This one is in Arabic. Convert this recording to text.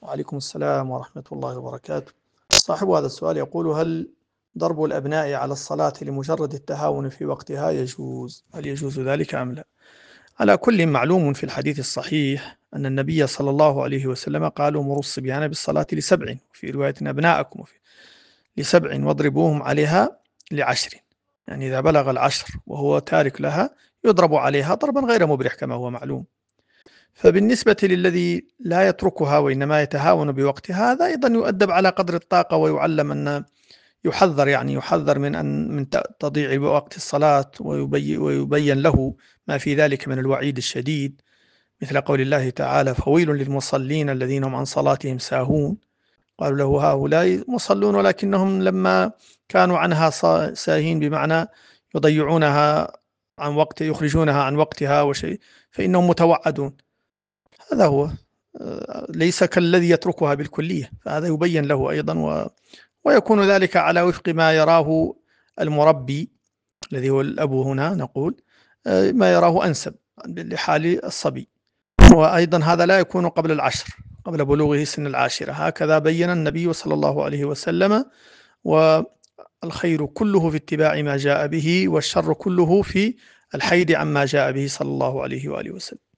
وعليكم السلام ورحمة الله وبركاته. صاحب هذا السؤال يقول: هل ضرب الأبناء على الصلاة لمجرد التهاون في وقتها يجوز؟ هل يجوز ذلك أم لا؟ على كل، معلوم في الحديث الصحيح أن النبي صلى الله عليه وسلم قال: مروا الصبيان بالصلاة لسبع، في رواية أبناءكم لسبع واضربوهم عليها ل10. يعني إذا بلغ العشر وهو تارك لها يضرب عليها ضربا غير مبرح كما هو معلوم. فبالنسبة للذي لا يتركها وإنما يتهاون بوقتها، هذا أيضا يؤدب على قدر الطاقة، ويعلم أن يحذر من تضييع وقت الصلاة، ويبين له ما في ذلك من الوعيد الشديد، مثل قول الله تعالى: فويل للمصلين الذين هم عن صلاتهم ساهون. قالوا له: هؤلاء مصلون ولكنهم لما كانوا عنها ساهين، بمعنى يضيعونها عن وقت، يخرجونها عن وقتها وشيء، فإنهم متوعدون. هذا هو، ليس كالذي يتركها بالكلية، فهذا يبين له أيضا، ويكون ذلك على وفق ما يراه المربي الذي هو الأب هنا نقول، ما يراه أنسب لحال الصبي. وأيضا هذا لا يكون قبل العشر، قبل بلوغه سن العاشرة، هكذا بين النبي صلى الله عليه وسلم. والخير كله في اتباع ما جاء به، والشر كله في الحيد عما جاء به صلى الله عليه وآله وسلم.